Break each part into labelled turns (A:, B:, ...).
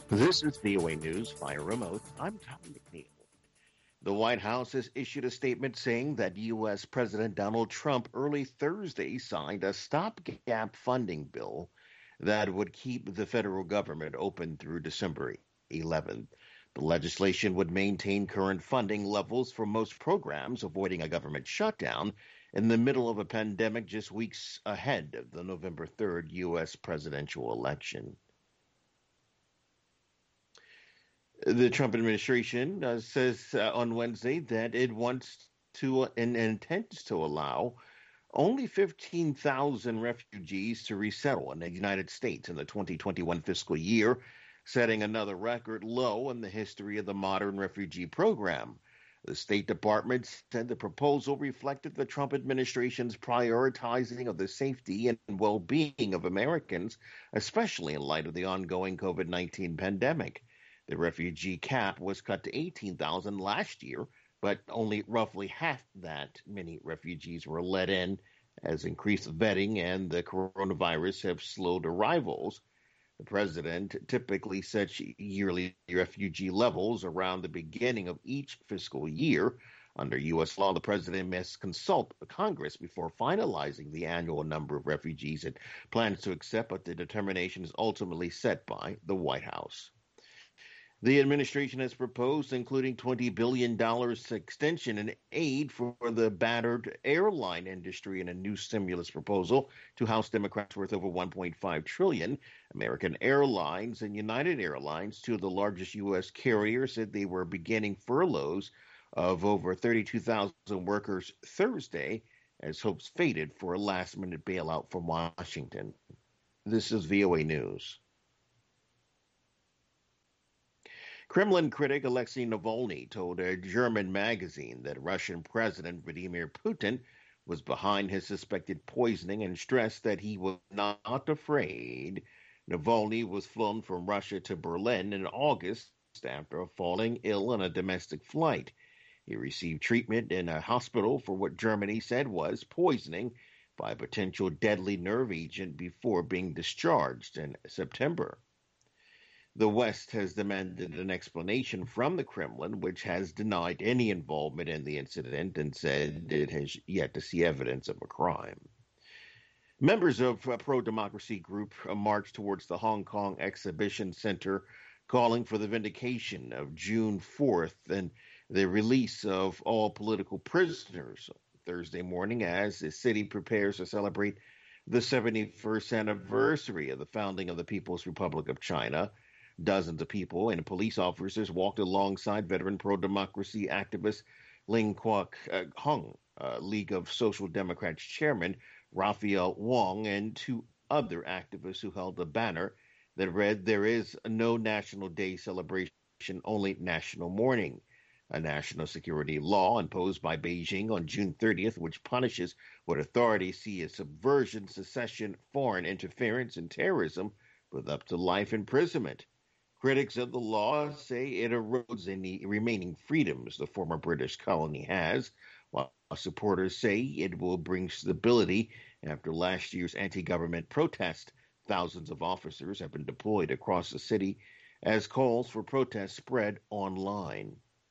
A: This is VOA News via remote. I'm Tom McNeil. The White House has issued a statement saying that U.S. President Donald Trump early Thursday signed a stopgap funding bill that would keep the federal government open through December 11th. The legislation would maintain current funding levels for most programs, avoiding a government shutdown in the middle of a pandemic just weeks ahead of the November 3rd U.S. presidential election. The Trump administration says on Wednesday that it wants to and intends to allow only 15,000 refugees to resettle in the United States in the 2021 fiscal year, setting another record low in the history of the modern refugee program. The State Department said the proposal reflected the Trump administration's prioritizing of the safety and well-being of Americans, especially in light of the ongoing COVID-19 pandemic. The refugee cap was cut to 18,000 last year, but only roughly half that many refugees were let in as increased vetting and the coronavirus have slowed arrivals. The president typically sets yearly refugee levels around the beginning of each fiscal year. Under U.S. law, the president must consult Congress before finalizing the annual number of refugees it plans to accept, but the determination is ultimately set by the White House. The administration has proposed including $20 billion extension in aid for the battered airline industry in a new stimulus proposal to House Democrats worth over $1.5 trillion. American Airlines and United Airlines, two of the largest U.S. carriers, said they were beginning furloughs of over 32,000 workers Thursday as hopes faded for a last-minute bailout from Washington. This is VOA News. Kremlin critic Alexei Navalny told a German magazine that Russian President Vladimir Putin was behind his suspected poisoning and stressed that he was not afraid. Navalny was flown from Russia to Berlin in August after falling ill on a domestic flight. He received treatment in a hospital for what Germany said was poisoning by a potential deadly nerve agent before being discharged in September. The West has demanded an explanation from the Kremlin, which has denied any involvement in the incident and said it has yet to see evidence of a crime. Members of a pro-democracy group marched towards the Hong Kong Exhibition Center, calling for the vindication of June 4th and the release of all political prisoners Thursday morning as the city prepares to celebrate the 71st anniversary of the founding of the People's Republic of China. Dozens of people and police officers walked alongside veteran pro-democracy activist Ling Kwok Hung, League of Social Democrats chairman Raphael Wong, and two other activists who held a banner that read, "There is no National Day celebration, only national mourning." A national security law imposed by Beijing on June 30th, which punishes what authorities see as subversion, secession, foreign interference, and terrorism with up to life imprisonment. Critics of the law say it erodes any remaining freedoms the former British colony has, while supporters say it will bring stability after last year's anti-government protest. Thousands of officers have been deployed across the city as calls for protests spread online.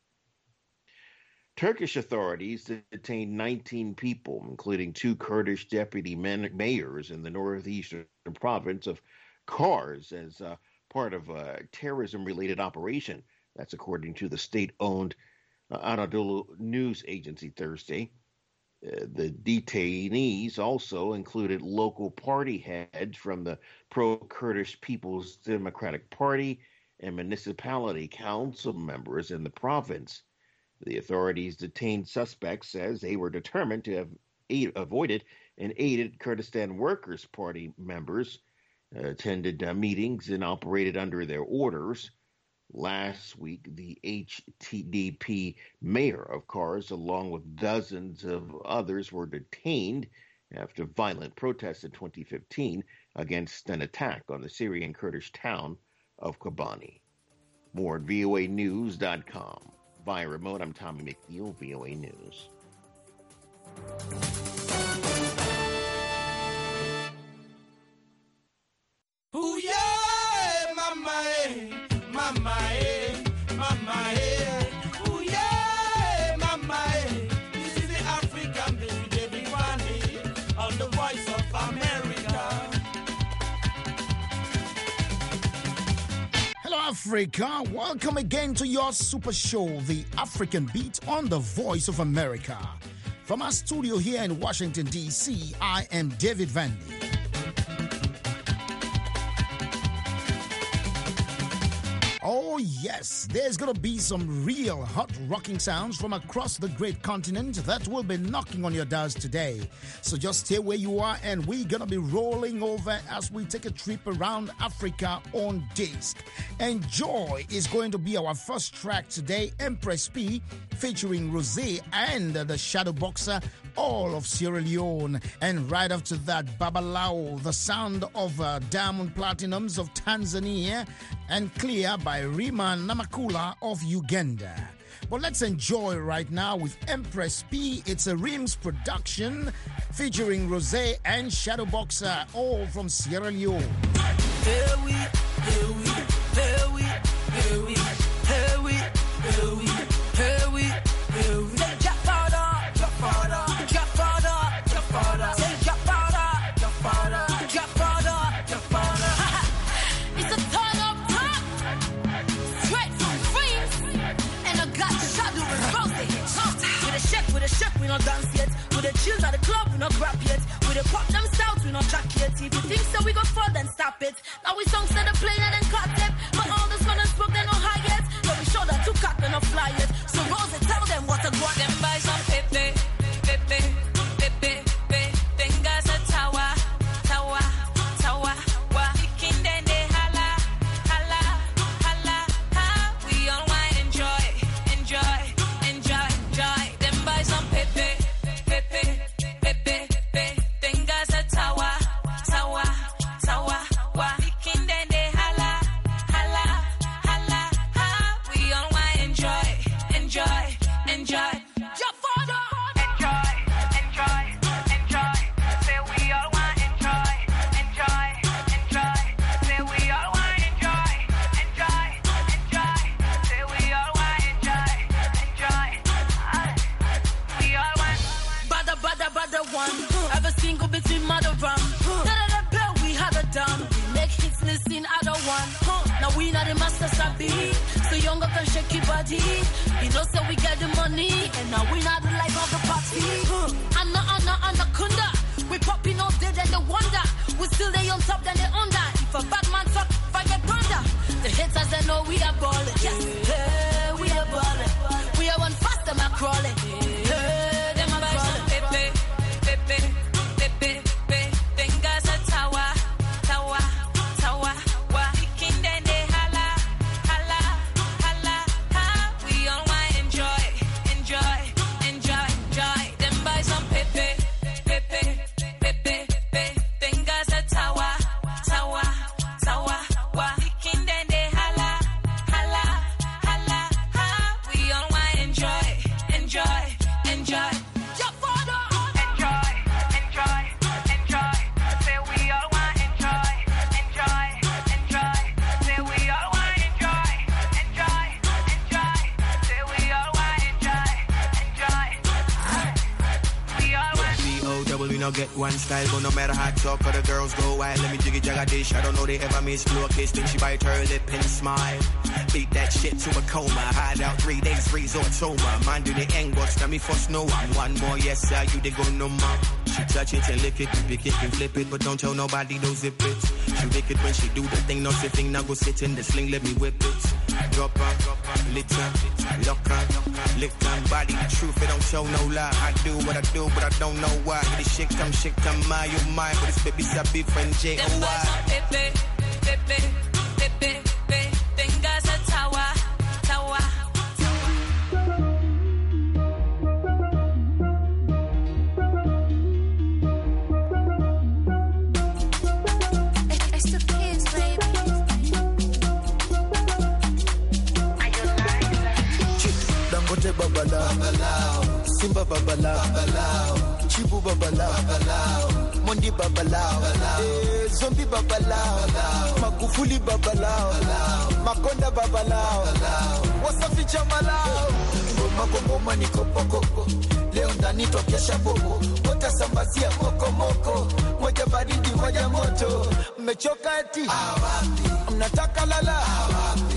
A: Turkish authorities detained 19 people, including two Kurdish deputy mayors in the northeastern province of Kars, as part of a terrorism-related operation. That's according to the state-owned Anadolu news agency Thursday. The detainees also included local party heads from the pro-Kurdish People's Democratic Party and municipality council members in the province. The authorities detained suspects as they were determined to have avoided and aided Kurdistan Workers' Party members, attended meetings and operated under their orders. Last week, the HDP mayor of Kars, along with dozens of others, were detained after violent protests in 2015 against an attack on the Syrian Kurdish town of Kobani. More at voanews.com. Via remote, I'm Tommy McNeil, VOA News.
B: Ooh, yeah, mama, Africa. Welcome again to your super show, The African Beat on the Voice of America. From our studio here in Washington, D.C., I am David Vandy. Oh yes, there's gonna be some real hot rocking sounds from across the great continent that will be knocking on your doors today. So just stay where you are and we're gonna be rolling over as we take a trip around Africa on disc. Enjoy is going to be our first track today, Empress P, featuring Rosé and the Shadow Boxer, all of Sierra Leone. And right after that, Babalao, the sound of Diamond Platinums of Tanzania, and Clear by Rima Namakula of Uganda. But let's enjoy right now with Empress P. It's a Rims production featuring Rosé and Shadow Boxer, all from Sierra Leone.
C: Here we, here we, here we, here we, here we, here we, here we, here we. Say drop harder, drop harder, drop harder, drop harder. Say drop harder, drop harder, drop harder, drop harder. It's a turn up top, straight from Dreams, and I got the shadow and Rosé. With a shake, we not dance yet. With a chill at the club, we not grab yet. With a pop them styles, we not jack yet. If you think so, we go fall, then stop it. Now we songs that are playing and cut it. But all this fun and smoke, they no high yet. So we show that to cut and not fly yet. So Rosé, tell them what to go. Them buy some pepe, pepe, pepe, pepe. Fingers a tower, tower, tower. Wa kicking then they holla, holla, holla, ha. We all want enjoy, enjoy, enjoy, enjoy. Them buy some pepe, pepe, pepe, pepe. Fingers a tower, tower, tower. Wa kicking then they holla, holla, holla, ha. We all want enjoy, enjoy, enjoy. Jump further. Enjoy, enjoy, enjoy. Say we all want enjoy, enjoy, enjoy. Say we all want enjoy, enjoy, enjoy. Say we all want enjoy, enjoy. We all want. Bada one. Ever single between mother rum. Da bell we had a done. We make hits listen other one. Now we not the master sabi. So younger can shake your body. You know so we get the money. And now we not the life of the party. Anna kunda. We popping all day then the wonder. We still they on top then they under. If a bad man talk, fire thunder. The haters they know we are ballin'. Yes, hey, we are ballin'. We are one faster man crawling. Hey, them a crawling. Pepe, pepe, pepe, pepe. Fingers a tower, tower, tower. Wa kicking then they holla, holla, holla, ha. We all want enjoy, enjoy, enjoy, enjoy. Them buy some pepe, pepe, pepe, pepe. Fingers a tower, tower, tower. Wa kicking then they holla, holla, holla, ha. We all want enjoy, enjoy, enjoy. Jump further. Enjoy, enjoy, enjoy. Say we all want enjoy, enjoy, enjoy. Say we all want enjoy, enjoy, enjoy. Say we all want enjoy, enjoy. We all want.
D: B-O-double, we no get one style, but no matter how talk or the girls go wild. Let me jiggy jagga dish. I don't know they ever miss blue kiss. Then she bite her lip and smile. Beat that shit to a coma. Hide out 3 days, resort soma. Man do the end, but now me first know I'm one more. Yes, sir, you they go no more. She touch it and lick it, pick it and flip it, but don't tell nobody don't zip it. She lick it when she do the thing, no sipping. Now go sit in the sling, let me whip it. Drop her, litter, lock her, lick her body. The truth, it don't show no lie. I do what I do, but I don't know why. This shit come my, you mine, but this baby sabi friend J
C: Them
D: O
C: buy some
D: Y.
C: pepe, pepe, pepe, pepe. Fingers a tower, tower.
E: It's the kids, baby.
F: Dangote babalao, Simba babalao, Chibu babalao, Mondi babalao, Zombie babalao, Magufuli babalao, Makonda babalao, Wasafi chamalao, Ngoma ni kopoko, leo ndani tokesha bobo, watasambazia moko, moja baridi moja moto, mmechoka eti, mnataka lala,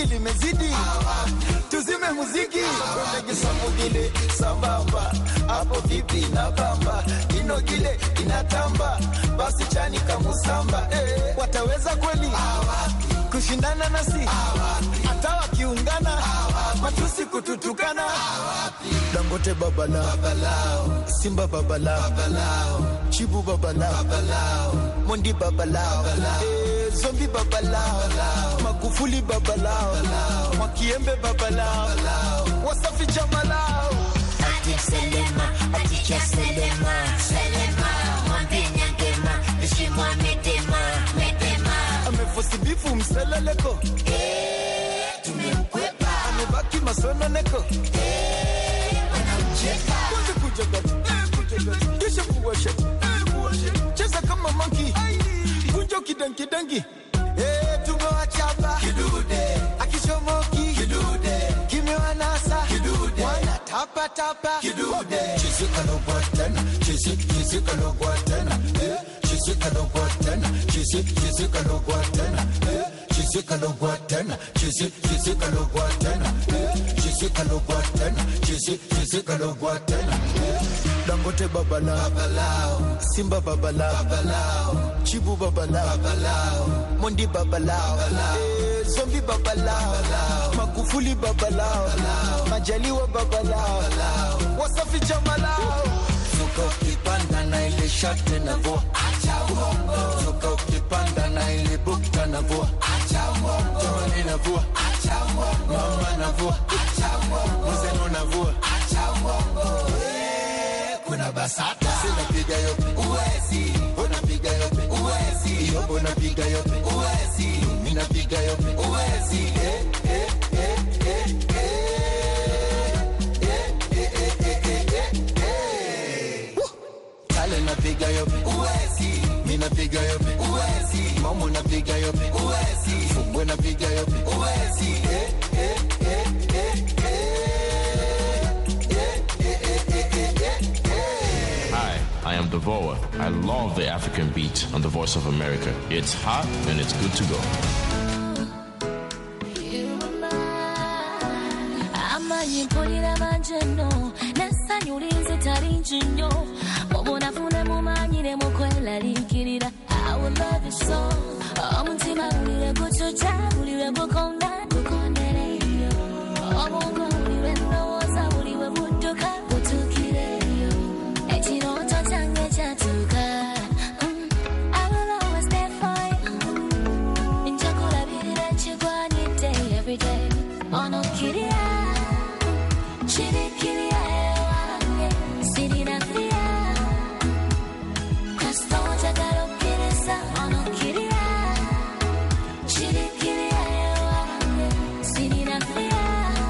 F: bungi limezidi, tuzime muziki. Kwenye samugile sambamba, hapo vipi na bamba, ino gile inatamba, basi chani kamusamba. Wataweza kweli kushindana nasi, hata wakiungana matusi kututukana. Dangote babalao, Simba babalao, Chibu babalao, Mondi babalao, Zombi babalao, Magufuli babalao, Mwakiembe babalao, Wasafi jamalao.
E: Ati Selema, ati cha Selema, Mwambi nyangema, nishimwa medema.
F: Amefosi bifu mseleleko,
E: tumemkwepa.
F: Amebaki masononeko,
E: wanamcheka.
F: kwanza kuja gati, kisha kuwasha, cheza kama monkey, kunjo kidangi, tumewachapa kidude, akishomoki kidude, kimewanasa kidude, wana tapa kidude. Chizika no guatana, chizika no guatana, chizika no guatana, chizika no guatana, chizika no guatana, chizika no guatana, chizika no guatana, chizika no guatana. Dangote babalao, Simba babalao, Chibu babalao, Mondi babalao, Zombi babalao, Magufuli babalao, Majaliwa babalao, Wasafi jamalao. Zuka ukipanda na ile shate na vo, acha uongo. Zuka ukipanda na ile bukta na vo, acha uongo. Tumani na vo, acha uongo. Mama na vo, acha uongo. Mzeno na vo, acha uongo. Kuna basata, sina piga yope, uwezi. Unapiga yope, uwezi. Yobo napiga yope, uwezi. Mina piga yope, uwezi. Kale napiga yope, uwezi. Mina piga yope, uwezi. Momo napiga yope, uwezi. Fungwe napiga yope, uwezi.
G: I am Devoa. I love the African beat on the Voice of America. It's hot and it's good to go.
E: I will love you so. Every day, on a kitty, chitty kitty, city na fia, Casto Jagalo Kirisa, on a kitty, chitty kitty, city na fia,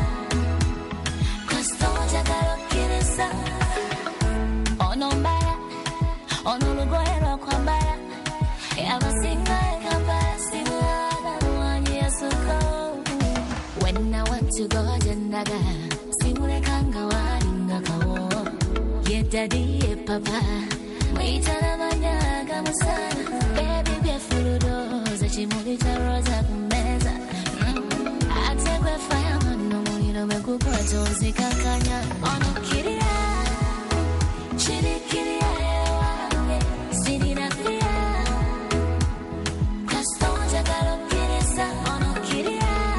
E: Casto Jagalo Kirisa, on Ombara, on Uluguero Kwambara, Yavasinga Kambara, Simula, one years ago. When I want to go Jandaga, Simule Kanga Waringa Kawo, Yet Daddy, ye Papa, Waitana Manyaga Musana, Baby Befudos, a Chimulita Rosa Meza. I take a fireman, no more, you know, a good person, Zikakanya, on a kitty, chitty kitty, city na fia, Casto Jagalo Kirisa, on a kitty.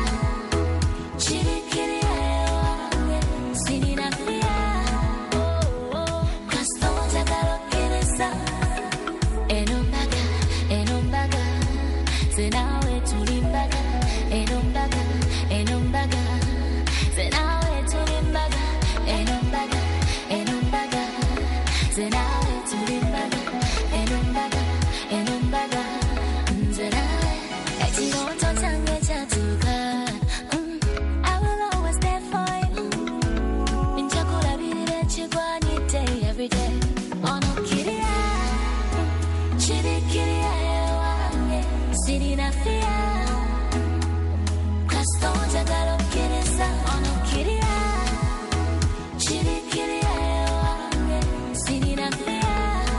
E: Every day, on a kitty, chitty kitty, city na fia, Casto Jagalo Kirisa, on a kitty, chitty kitty, city na fia,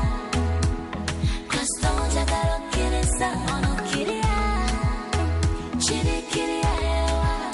E: Casto Jagalo Kirisa, on a kitty, chitty kitty,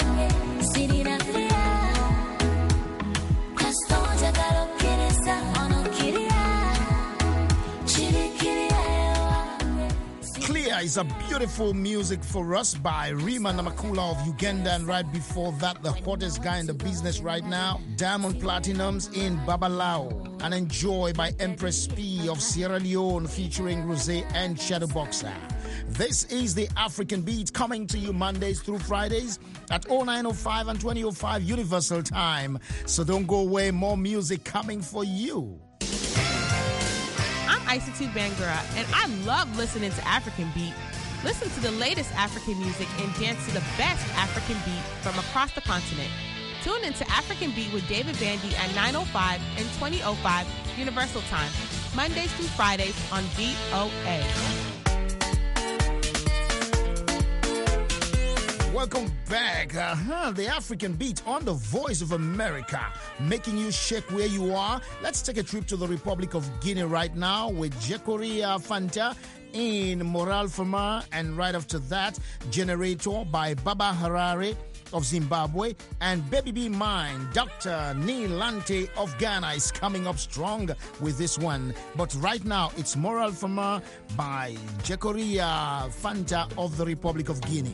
B: is a beautiful music for us by Rima Namakula of Uganda, and right before that, the hottest guy in the business right now, Diamond Platinums in Babalao, and Enjoy by Empress P of Sierra Leone featuring Rosé and Shadowboxer. This is the African Beat, coming to you Mondays through Fridays at 0905 and 2005 Universal Time. So don't go away, more music coming for you.
H: I'm Isatu Bangura, and I love listening to African Beat. Listen to the latest African music and dance to the best African beat from across the continent. Tune into African Beat with David Bandy at 9:05 and 20:05 Universal Time, Mondays through Fridays on VOA.
B: Welcome back. The African Beat on the Voice of America, making you shake where you are. Let's take a trip to the Republic of Guinea right now with Jekoria Fanta in Moral Fama, and right after that, Generator by Baba Harare of Zimbabwe, and Baby Be Mine, Dr. Nilante of Ghana is coming up strong with this one. But right now, it's Moral Fama by Jekoria Fanta of the Republic of Guinea.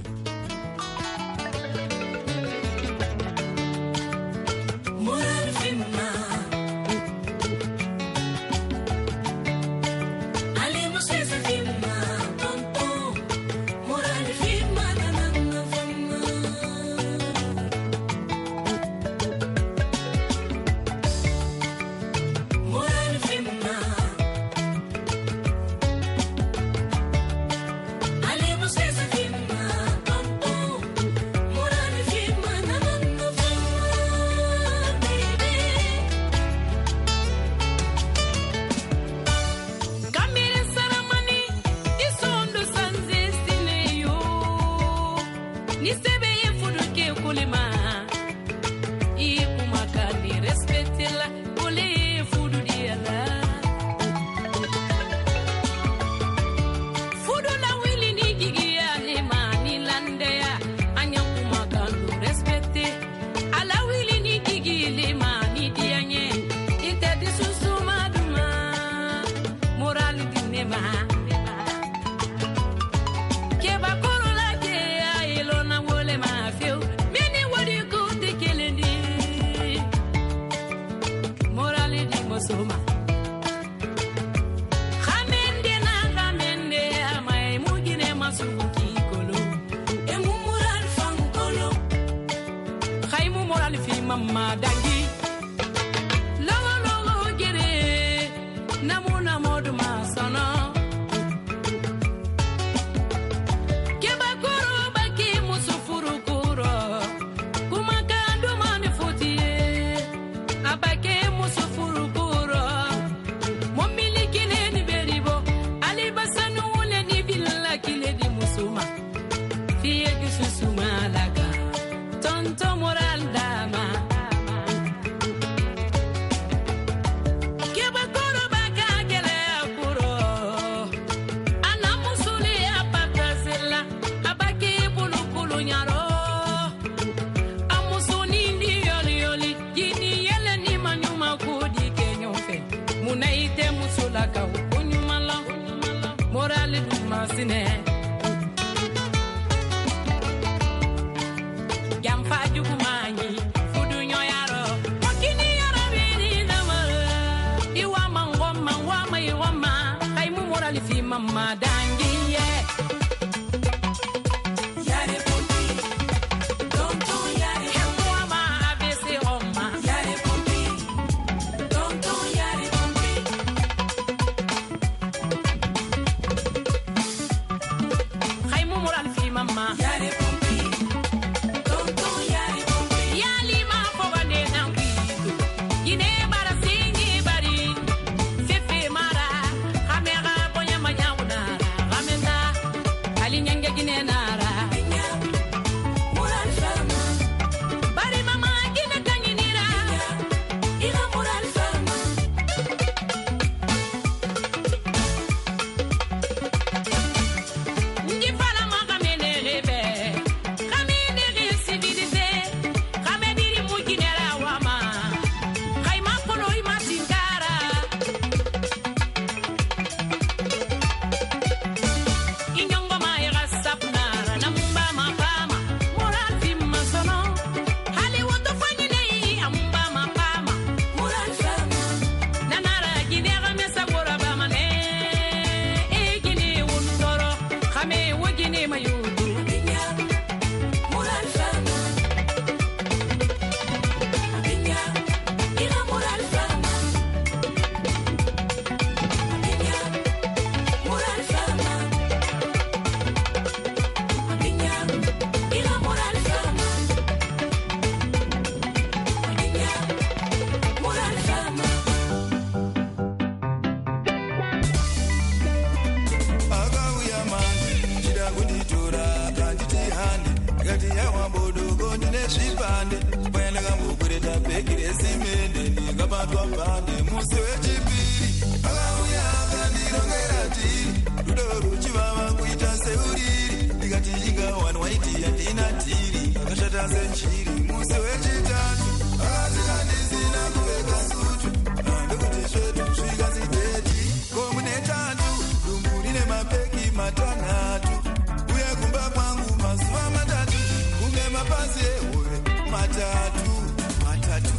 F: zvipande kwenda kambokureta bhegi resimende ndikabatwa bhande musi wechipiri akauya akandirongera tiri rudo ruchivava kuita seuriri ndikati inga waiti yandina tiri akashata senjiri musi wechitatu akati kandisina kupfeka sutu ndokuti zvedu zvikazideti komunetatu dumbu rine mapeki matanhatu uye kumba kwangu mazuva matatu kunge mapazi ehove matatu matatu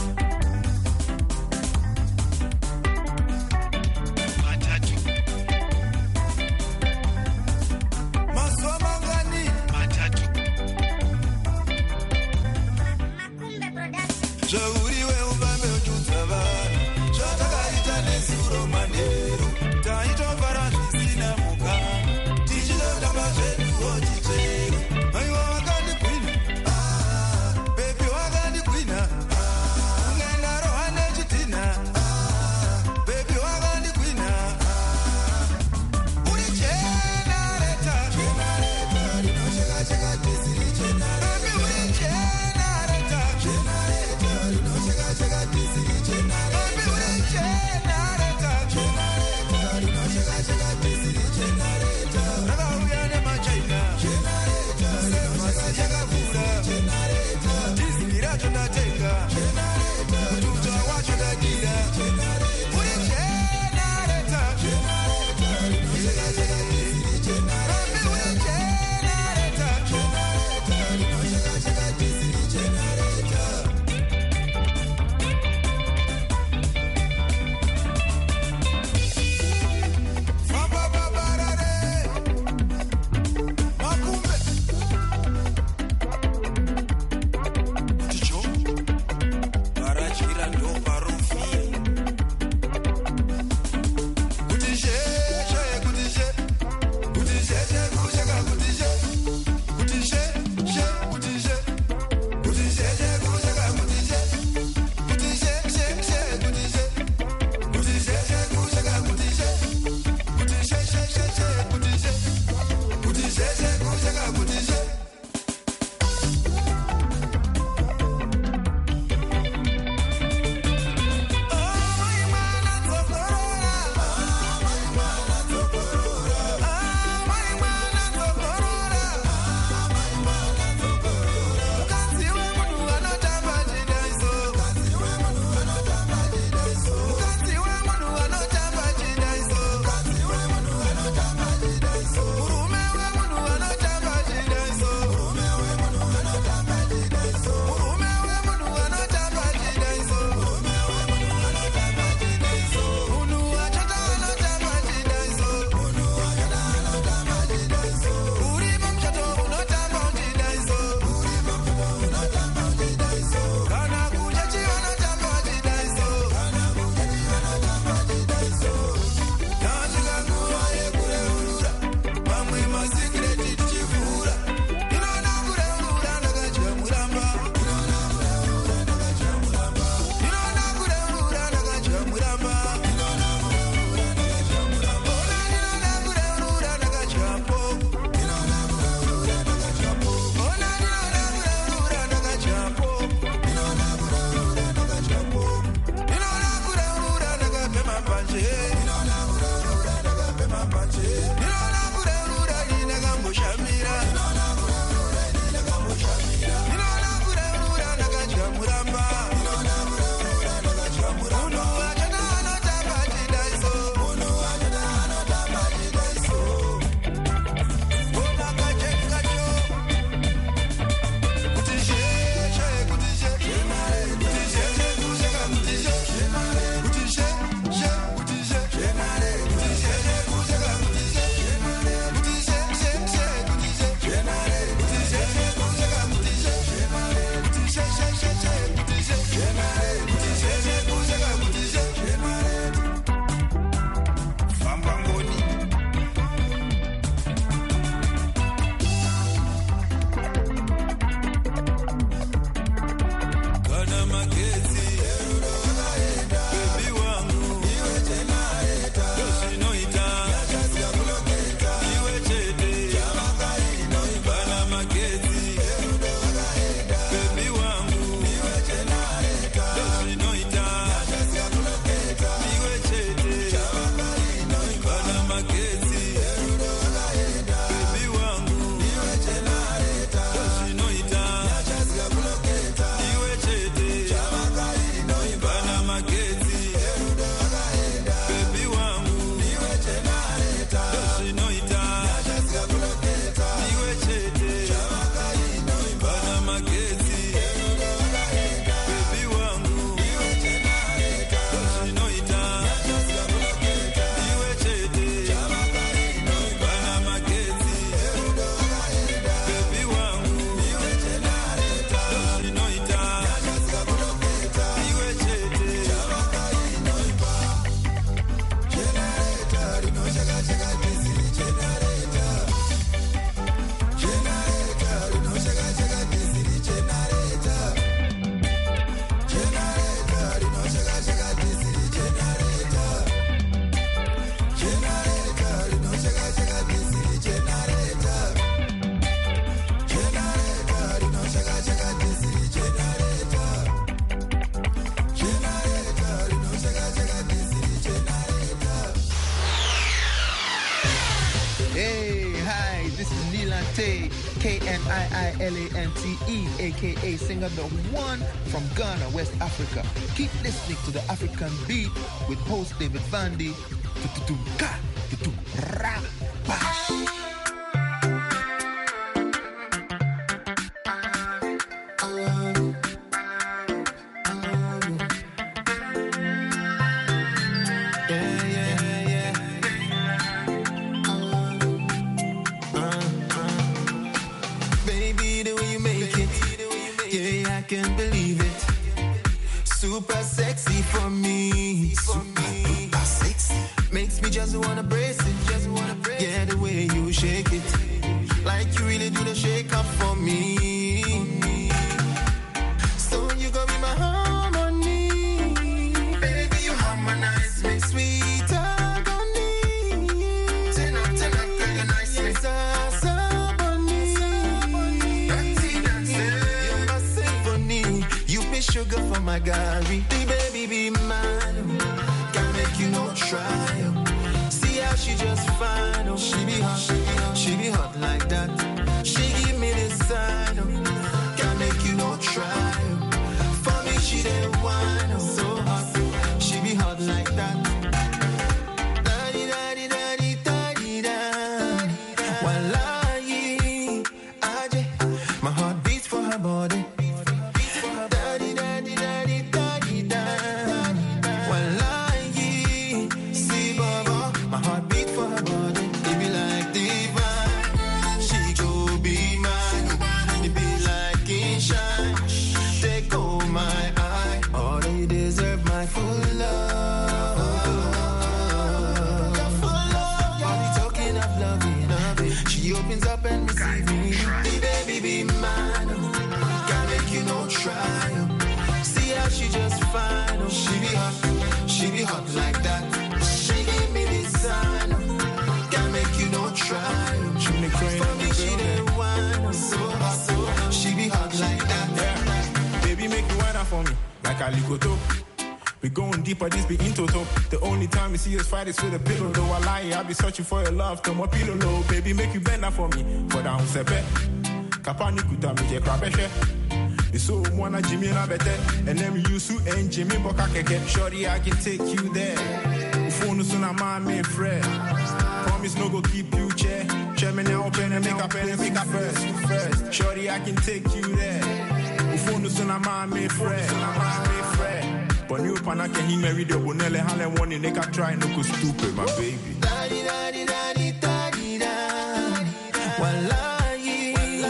F: matatu mazuva mangani matatu zvauriwe ubambe utudza vanhu zvatakaita nesuro manheru taitofara zvisina mukana tichitotamba zveduwo chichero maiwa vakandikwina bebi wakandikwina ungendaro hane chitina bebi wakandikwina uri chenareta rinoshekasheka tesi richenareta bebi uri chenareta rinosheka KNIILANTE, aka singer the one from Ghana, West Africa. Keep listening to the African Beat with host David Vandy.
I: Can't believe it. Super sexy for me. Super sexy. Makes me just wanna brace it. Yeah, the way you shake it. Like you really do the shake up for me. So you gon' be my harmony. Baby, you harmonize me. Sweet agony. Turn up, girl, you're nice. Yes, sugar for my Gary, baby be mine. Can't make you no try. See how she just fine. Oh, she be hot like that. She give me this sign. Can't make you no try. For me she didn't whine. Oh, so hot, she be hot like that. Da-di, da-di, da-di, da-di, da. Wallahi, Aje, my heart beats for her body. See how she just fine. Oh, she be hot like that. She give me this sign. Can't make you no try. She make crazy. For me, she didn't whine. So hot, she be hot like that.
J: Yeah. Baby, make you whine for me like a ligoto. We going deeper, this be in toto. The only time you see us fight is with a pillow. Though I lie, I be searching for your love. Come up pillow low. Baby, make you bend that for me. For down sepe. Kapani kuta mi je krabeshe. So wanna Jimmy and I better. And then you su and Jimmy Boka keke. Shorty, I can take you there. Phone soon a man me friend. Promise no go keep you chair. Chairman now open and make up first. Shorty, I can take you there. Phone soon a man me friend. But you pana can he marry the bonelle Halen one in make a try no go stupid, my baby.
I: Daddy, daddy, daddy, daddy, daddy. Wallahi,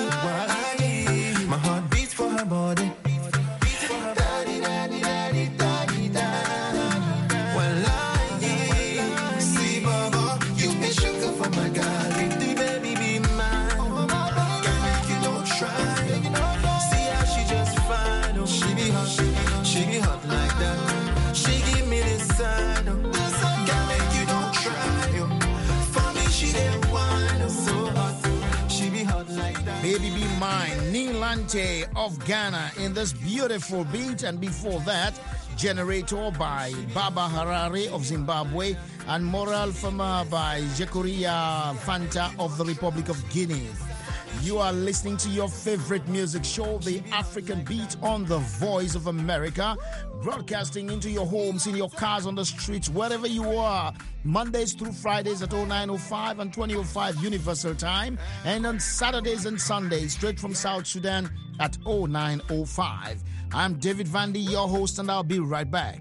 I: my heart beats for her body. Daddy, daddy, daddy, daddy, daddy. Wallahi, see Baba, you be sugar for my Gary. The baby be mine. Can't make you no try. See how she just fine. Oh, she be hot like that. She give me this sign. Can't make you no try. For me she didn't whine. So hot, she be hot like that.
B: Baby Be Mine, Nilante of Ghana in this beautiful beat. And before that, Generator by Baba Harare of Zimbabwe and Moral Fama by Jekoria Fanta of the Republic of Guinea. You are listening to your favorite music show, The African Beat, on the Voice of America, broadcasting into your homes, in your cars, on the streets, wherever you are, Mondays through Fridays at 0905 and 2005 Universal Time, and on Saturdays and Sundays, straight from South Sudan at 0905. I'm David Vandy, your host, and I'll be right back.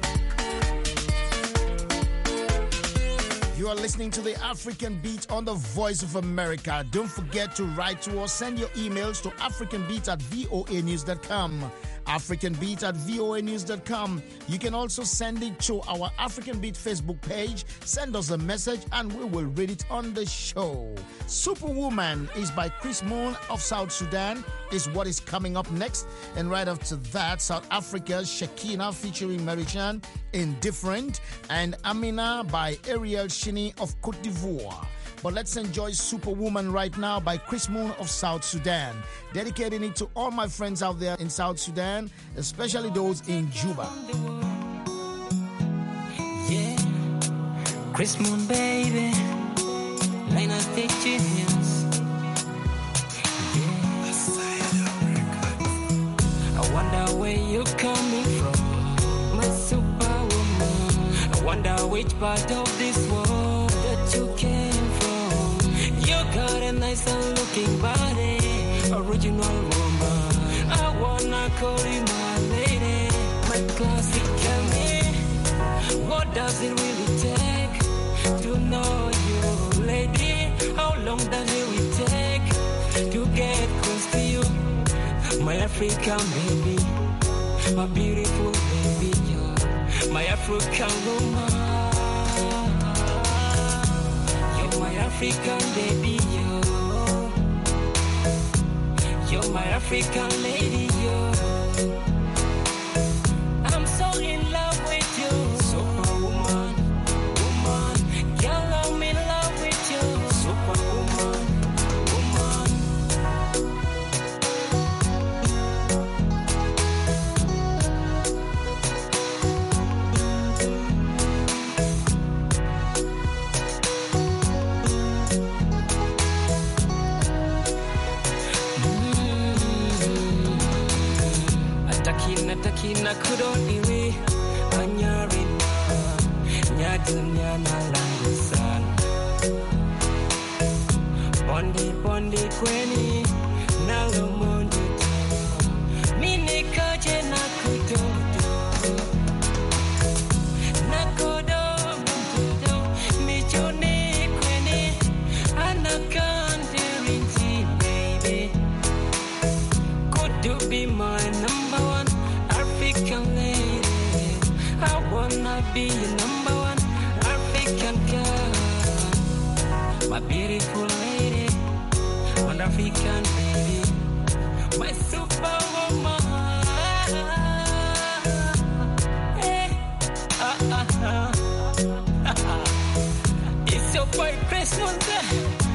B: You are listening to the African Beat on the Voice of America. Don't forget to write to us. Send your emails to africanbeat@voanews.com. africanbeat@voanews.com. You can also send it to our African Beat Facebook page. Send us a message and we will read it on the show. Superwoman is by Chris Moon of South Sudan is what is coming up next. And right after that, South Africa's Shakina featuring Marichan in Different, and Amina by Ariel Shini of Cote d'Ivoire. But let's enjoy Superwoman right now by Chris Moon of South Sudan. Dedicating it to all my friends out there in South Sudan, especially those in Juba.
K: Yeah, Chris Moon, baby. Line of the genius. part of this world that you came from. You got a nice and looking body, original woman. I wanna call you my lady, my classic. Tell me, what does it really take to know you, lady? How long does it really take to get close to you? My African baby, my beautiful baby, my African woman. You're my African baby, you're my African lady, I'm so in love with you, superwoman, woman. Girl, I'm in love with you, superwoman, woman. Atakina kudoniwe anyarina nyadunya na langusan bondi kweni na lomondo mine kaje na kudodo na kodo michone kweni anakandirinti baby. Could you be my number one African lady? I wanna be your number one African girl, my beautiful lady, one African lady, my superwoman. Hey, it's your boy Christmas Day.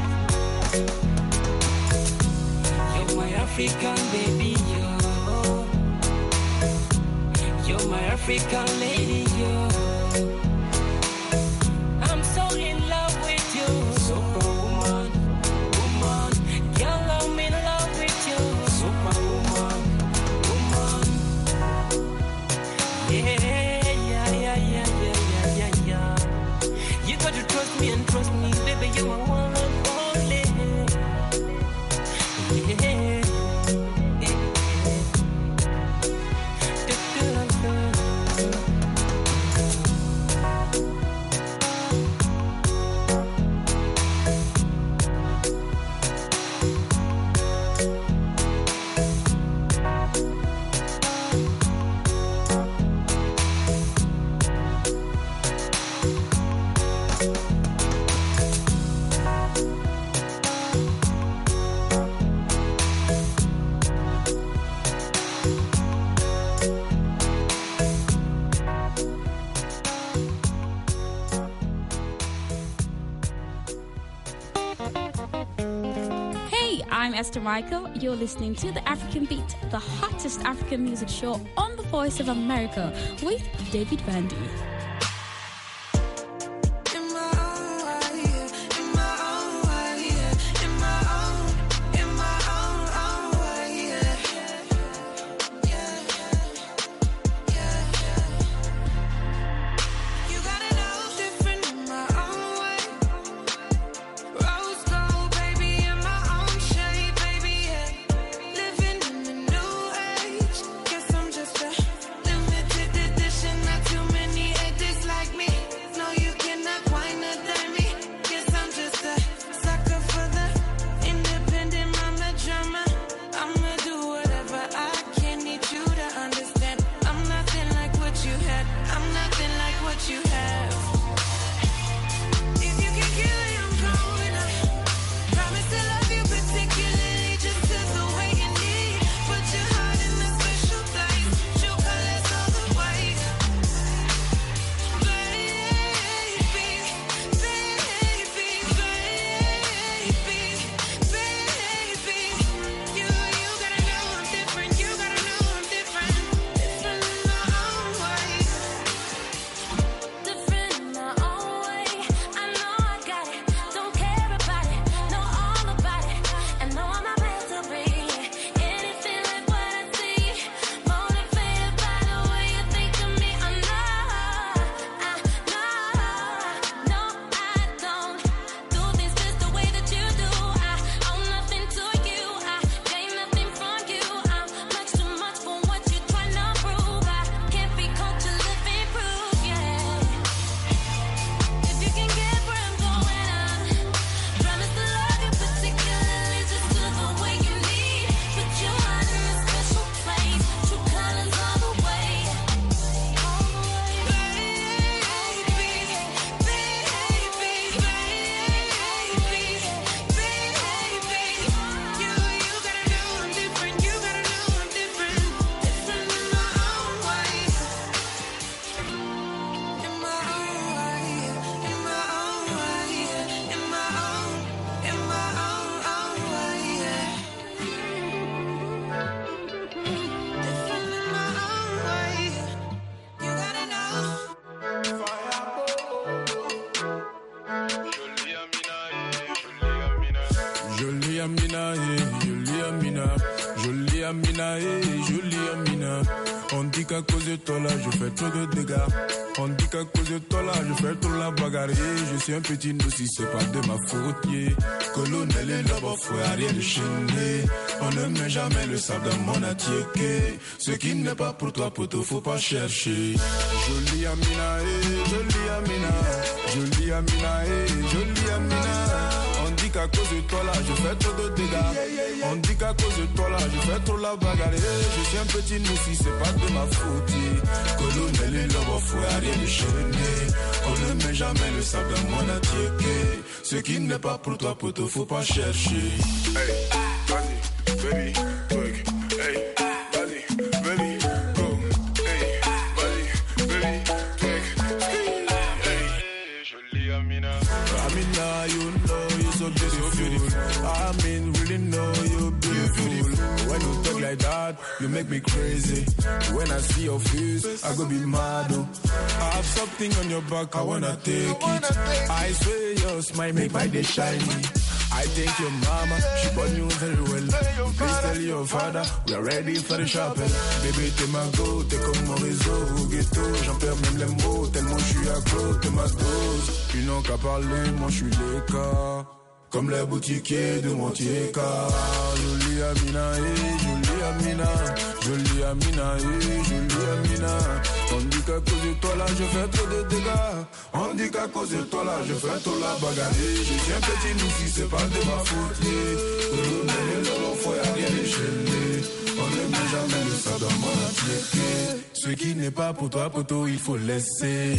K: You're my African baby, you're my African lady, I'm so in love with you, superwoman, woman. Girl, I'm in love with you, superwoman, woman. Yeah. You got to trust me and trust me, baby, you are one and only. Yeah.
L: I'm Esther Michael. You're listening to The African Beat, the hottest African music show on the Voice of America with David Vandy.
M: Limited edition, not too many
J: Amina, jolie Amina. On dit qu'à cause de toi là, je fais trop de dégâts. On dit qu'à cause de toi là, je fais trop la bagarre. Je suis un petit nous si c'est pas de ma faute. Yeah. Colonel et là-bas, faut rien de chaîner. On ne met jamais le sable dans mon attiéké. Ce qui n'est pas pour toi, poteau, faut pas chercher. Jolie Amina, jolie Amina. Jolie Amina, jolie Amina. On dit qu'à cause de toi là, je fais trop de dégâts. On dit qu'à cause de toi là, je fais trop la bagarre. Je suis un petit nous si c'est pas de ma faute. Colonel et là-bas, faut rien de chaîner. On ne met jamais le sable dans mon attiéké. Ce qui n'est pas pour toi, poteau, faut pas chercher. Hey, vas-y, baby, quick. Hey, vas-y, baby, go. Hey, vas-y, baby, quick. Hey, jolie Amina. Amina, you know you're so beautiful. I mean, really know you're beautiful. When you talk like that, you make me crazy. When I see your face, I go be mad. I have something on your back, I wanna take it. I swear your smile make my day shiny. I thank your mama, she born you very well. Please tell your father, we are ready for the shopping. Baby, t'es ma go, t'es comme mon réseau. Ghetto, j'en perds même les mots, tellement je suis accro, t'es ma dose. Ils n'ont qu'à parler, moi je suis les cas. Comme les boutiquiers de Montieka. Jolie Amina, jolie Amina. Jolie Amina, jolie Amina. On dit qu'à cause de toi là, je fais trop de dégâts. On dit qu'à cause de toi là, je fais trop la bagarre. Je suis un petit nous si c'est pas de ma faute. Colonel, il faut rien déchaîner. On ne met jamais le sang dans mon attiéké. Ce qui n'est pas pour toi, poteau, il faut laisser.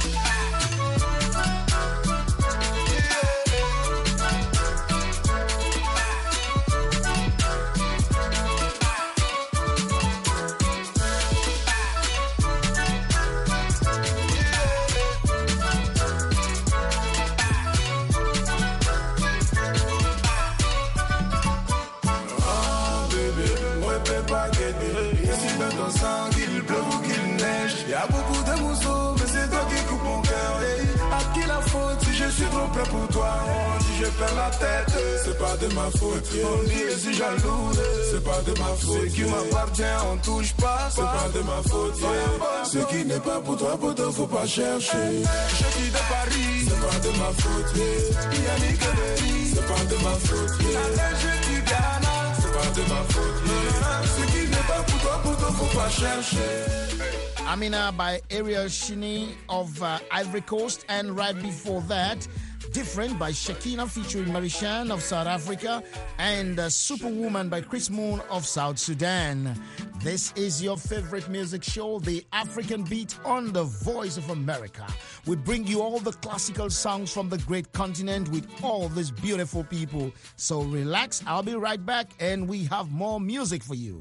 J: Qu'il pleut ou qu'il neige, y a beaucoup de mousseaux, mais c'est toi qui coupe mon cœur. Hey, à qui la faute si je suis trop près pour toi? On dit je perds la tête, c'est pas de ma faute. On dit je suis jaloux, c'est pas de ma faute. Ce qui m'appartient, on touche pas, c'est pas de ma faute. Ce qui n'est pas pour toi, poteau, faut pas chercher. Je quitte de Paris, c'est pas de ma faute. Yannick Emery, c'est pas de ma faute. Allez, je dis Ghana, c'est pas de ma faute. Ce qui n'est pas pour toi, poteau, faut pas chercher.
B: Amina by Ariel Shini of Ivory Coast, and right before that, Different by Shekina featuring Marishan of South Africa, and Superwoman by Chris Moon of South Sudan. This is your favorite music show, The African Beat on the Voice of America. We bring you all the classical songs from the great continent with all these beautiful people. So relax, I'll be right back, and we have more music for you.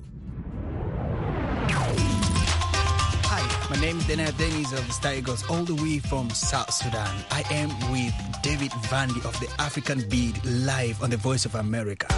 M: My name is Dena Dennis of Star Eagles, all the way from South Sudan. I am with David Vandy of the African Beat, live on the Voice of America.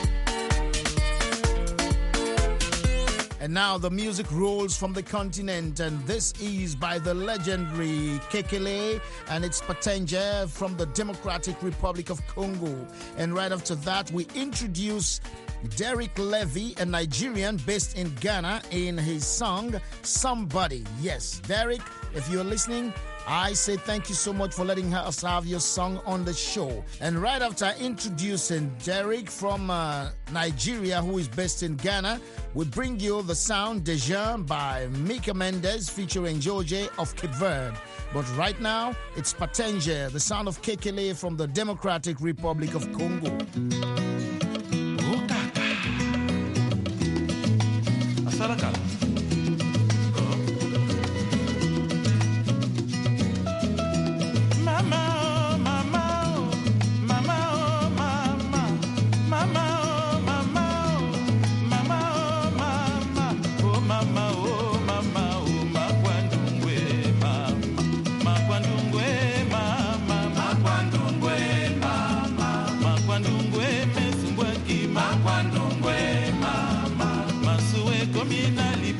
B: And now the music rolls from the continent, and this is by the legendary Kekele, and it's Patenje from the Democratic Republic of Congo. And right after that, we introduce Derek Levy, a Nigerian based in Ghana, in his song, Somebody. Yes, Derek, if you're listening, I say thank you so much for letting us have your song on the show. And right after introducing Derek from Nigeria, who is based in Ghana, we bring you the sound Deja by Mika Mendes featuring George of Cape Verde. But right now, it's Patenje, the sound of Kekele from the Democratic Republic of Congo.
J: Communally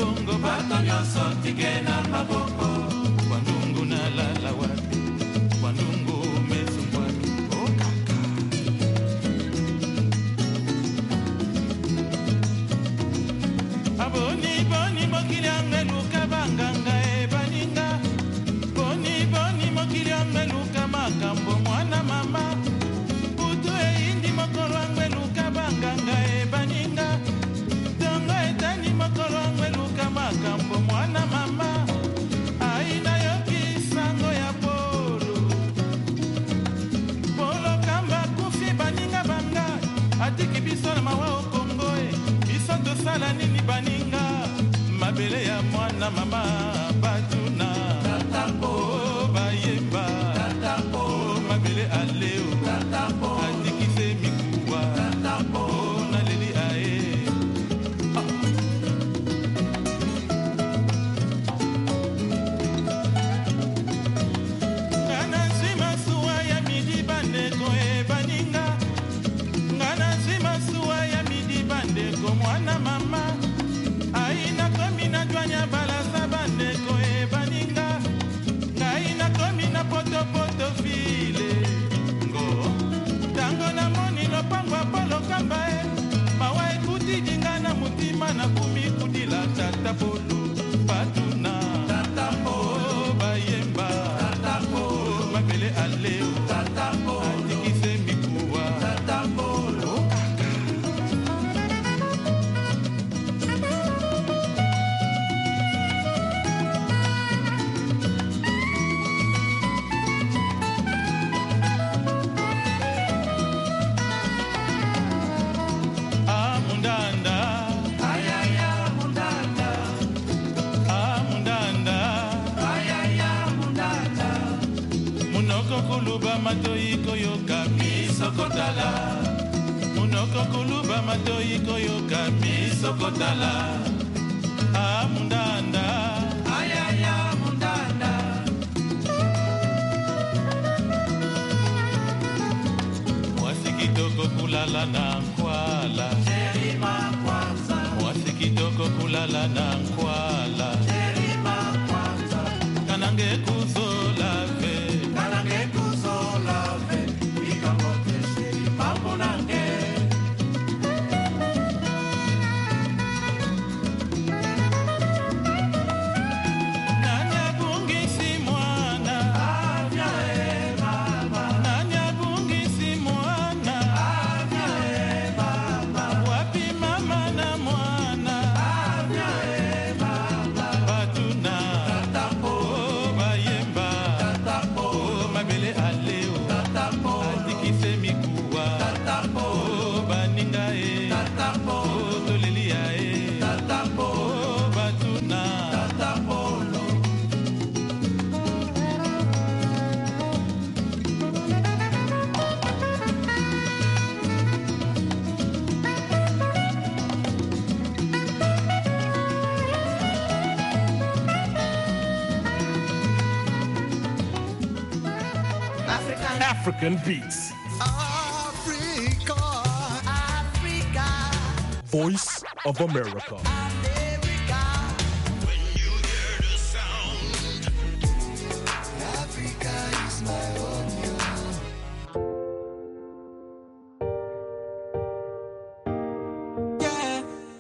N: Boni boni mokili angeluka banganga e baninga. Boni boni mokili angeluka makambo mwana mama. Putu e indi mokolo angeluka banganga e baninga. Tongo etani mokolo angeluka makambo mwana mama. Aina yoki sango ya polo. Polo kamba kufi baninga banga. Atiki biso na mawa okongo e. Biso tosala nini baninga. Mabele ya mwana mama batuna. Tatambo bayemba. Tatambo mabele aleo. Tatambo atiki se mikuwa. Tatambo na leli ae. Ngana zima suwa ya midi bandeko e baninga. Ngana zima suwa ya midi bandeko mwana mama. Aina komi na jwanya balasa bandeko e baninga. Ngaina komi na poto poto file. Ngo tango na moni lopangwa polo kamba e. Mawa ekuti dinga na mutima na kumi kudila tata polo. Patuna tatapo bayemba. Tatapo mabele aleo. Tatapo atikise mikuwa. Tatapo lokaka. Amundanda. Ayaya mundanda. Amundanda. Ayaya mundanda. Munoko kuluba matoi koyoka misokotala. Munoko kuluba matoi koyoka misokotala. Amundanda. Ayaya mundanda. Mwasi kitoko kulala na nkwala. Sherima kwanza. Mwasi kitoko kulala na nkwala. Sherima kwanza. Kanange kuzola ve. Kanange kuzola ve. Ikamote sherima munange. Nanya bungisi mwana. Avya e mama. Nanya bungisi mwana. Avya e mama. Wapi mama na mwana. Avya e mama. Batuna. Tatapo. Bayemba. Tatapo. Mabele aleo. Tatapo. Atikise mikuwa. Tatapo. Baninga e. Tatapo. Tolelia e. Tatapo. Batuna. Tatapo.
O: African Beats.
F: Africa, Africa,
O: Voice of America.
F: Africa is my home. Yeah,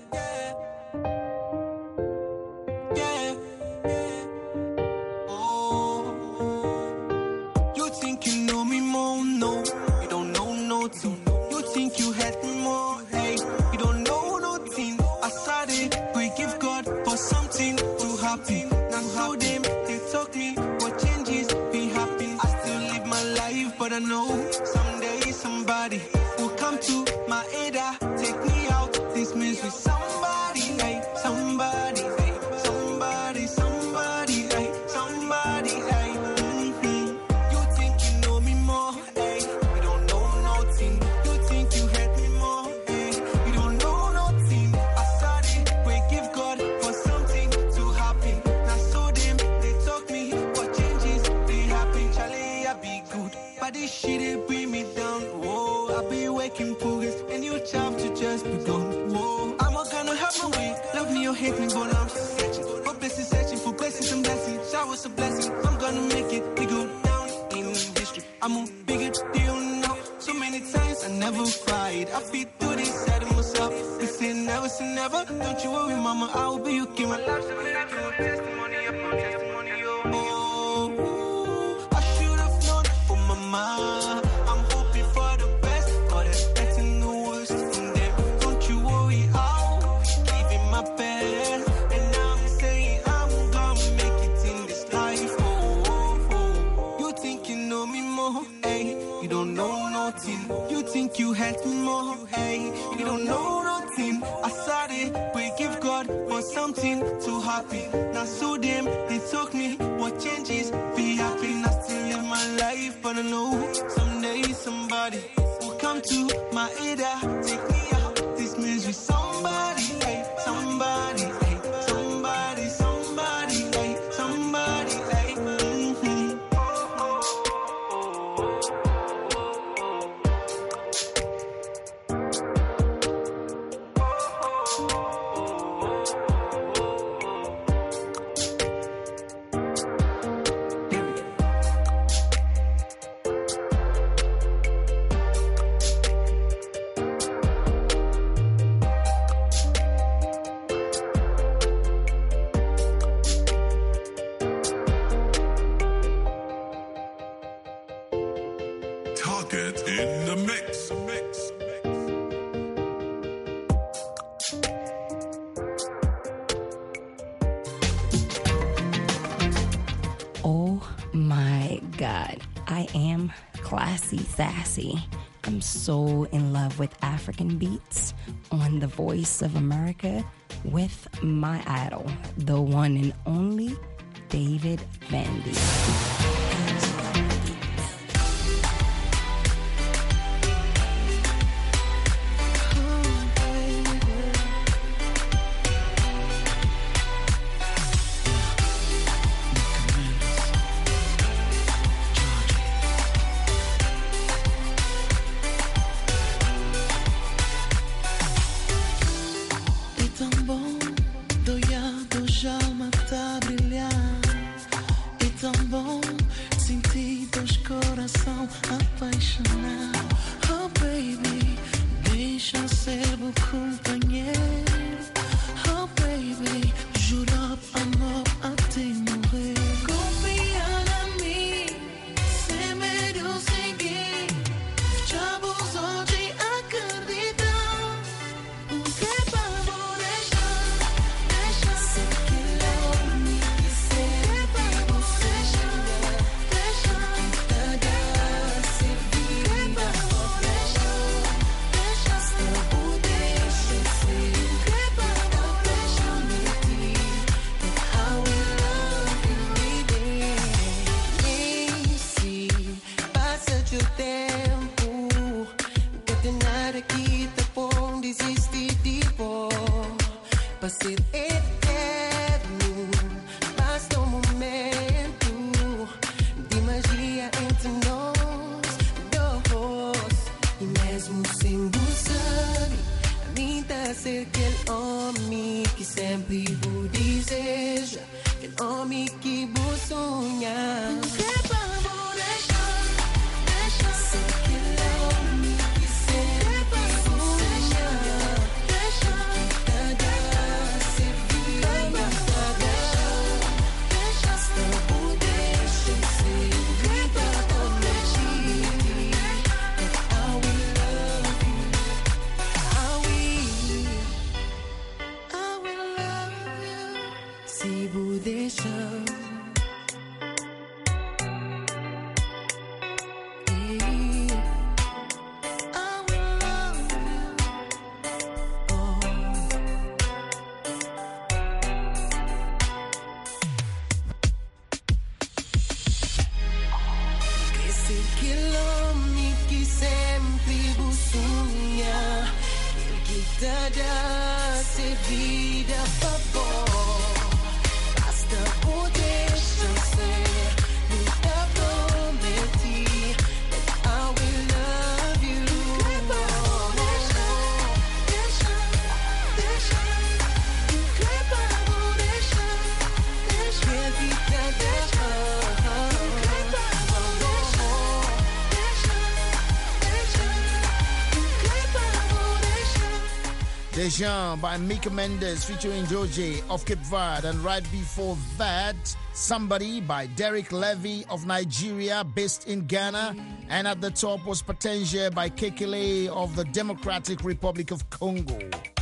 F: yeah, yeah. Oh, you think you know me more? No, you don't know nothing. You think you had me more? Hey, you don't know nothing. I started, we give God for something to happen. Now so them, they talk me, what changes be happen. I still live my life, but I know someday somebody will come to my aid. Take me out, this misery. Somebody, hey, somebody, hey, somebody, somebody, hey, somebody, hey. You think you know me more, hey, you don't know nothing. You think you had me more, hey, you don't know nothing. I started, we give God for something to happen. Now so them, they talk me, what changes they happen. Charlie, I be good, but this shit it bring me down. Whoa, I be waking progress, and you have to just be gone. Whoa, I'm not gonna have my way. Love me or hate me, but I'm still searching for blessings, searching for blessings and blessings. Showers of blessings, I'm gonna make it. We go down in history. I'm a bigger deal now. So many times I never fight. I feel to this side of myself. They say
I: say never say never. Don't you worry, mama, I will be you. Keep my life testimony upon testimony. Oh, I should have known for mama. I'm hoping for the best, but expecting the worst from them. Don't you worry, I'll give it my best. And I'm saying I'm gonna make it in this life. You think you know me more, hey? You don't know nothing. You think you helped me more, hey? You don't know nothing. I saw it, we give God for something to happen. Now so them, they took me, what changes? Be happy, I still live my life. But I know someday somebody will come to my aid, take me out this misery. Somebody, hey, somebody, hey, somebody, somebody, hey, somebody, hey.
P: Target in the mix.
Q: Oh my God, I am classy sassy. I'm so in love with African beats on the Voice of America with my idol, the one and only David Vandy.
B: Lejean by Mika Mendes featuring Georgie of Cape Verde. And right before that, Somebody by Derek Levy of Nigeria, based in Ghana. And at the top was Potentia by Kekele of the Democratic Republic of Congo.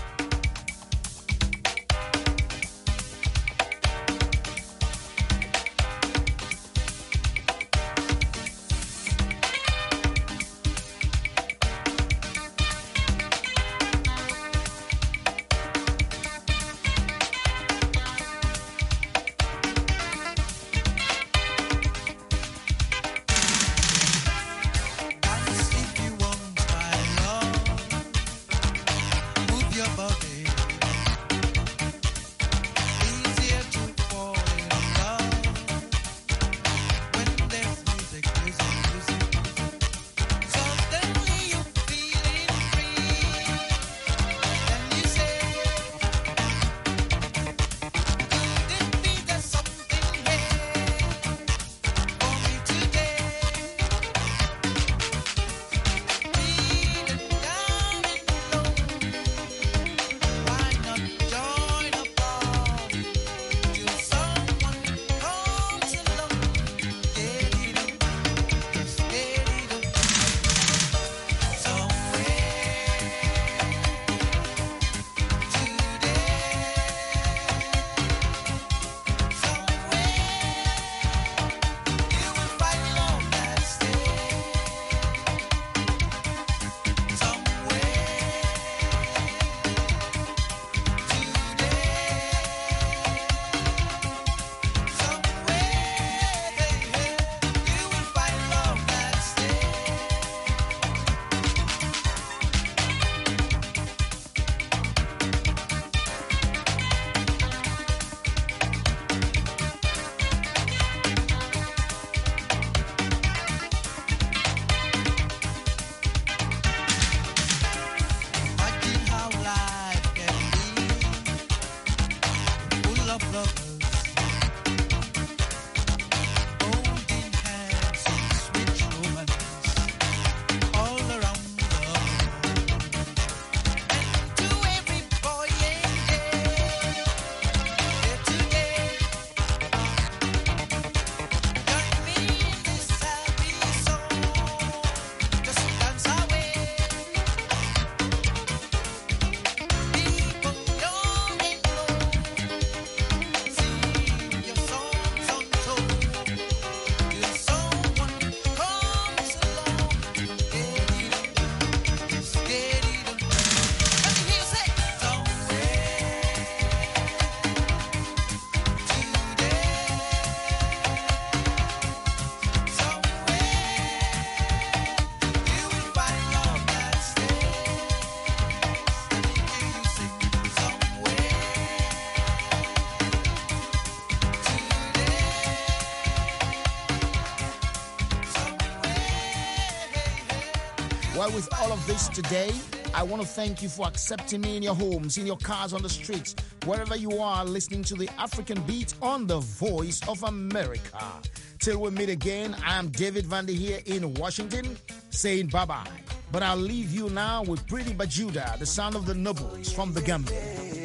B: Well, with all of this today, I want to thank you for accepting me in your homes, in your cars, on the streets, wherever you are listening to the African Beat on the Voice of America. Till we meet again, I'm David Vandy here in Washington saying bye-bye. But I'll leave you now with Pretty Bajuda, the sound of the Nobles from the Gambia.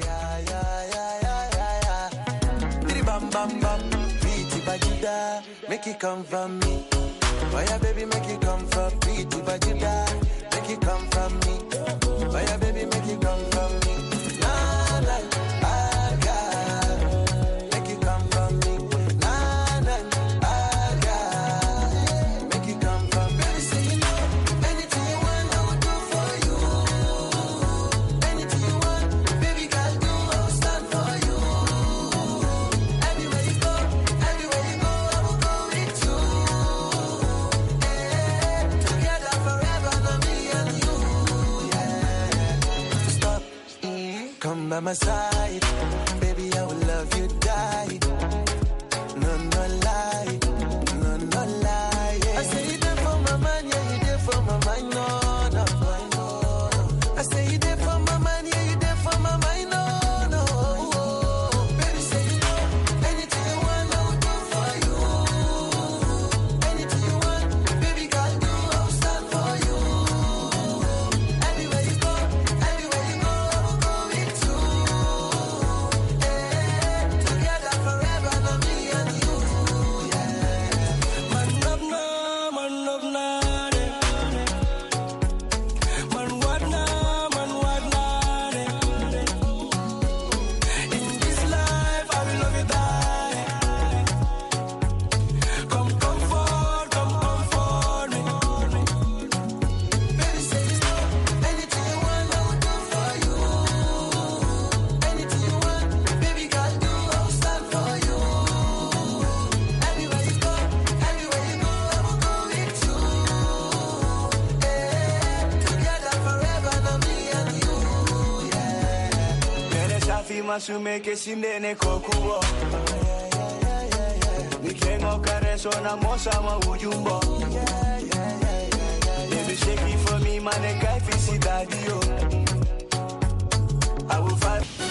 I: Bam bam bam, Pretty Bajuda, make it come from me. Oh yeah, baby, make it come from Pretty Bajuda, make it come from me. Oh yeah, baby, make it come from me. Nah, nah, I got, make it come from me. Nah, nah, I got, make it come from me. Baby, say you know, anything you want, I will do for you. Anything you want, baby, girl, do, I will stand for you. Anywhere you go, I will go with you. Together forever, not me and you. Yeah. Stop, come by my side, baby, I will love you, die. No, no lie, no, no lie. Yeah. I say you there for my man, yeah, you there for my mind, no, no, no. I say you there for my man, yeah, you there for my mind, no, no. Baby, say you know, anything you want, I will do for you. Anything you want, baby, girl, do, I will stand for you. Anywhere you go, I will go with
P: fima su me che si nene kokuo. Mi kengo careso na mosa ma ujumbo. Baby shake it for me, man, I can't feel that, yo. I will fight.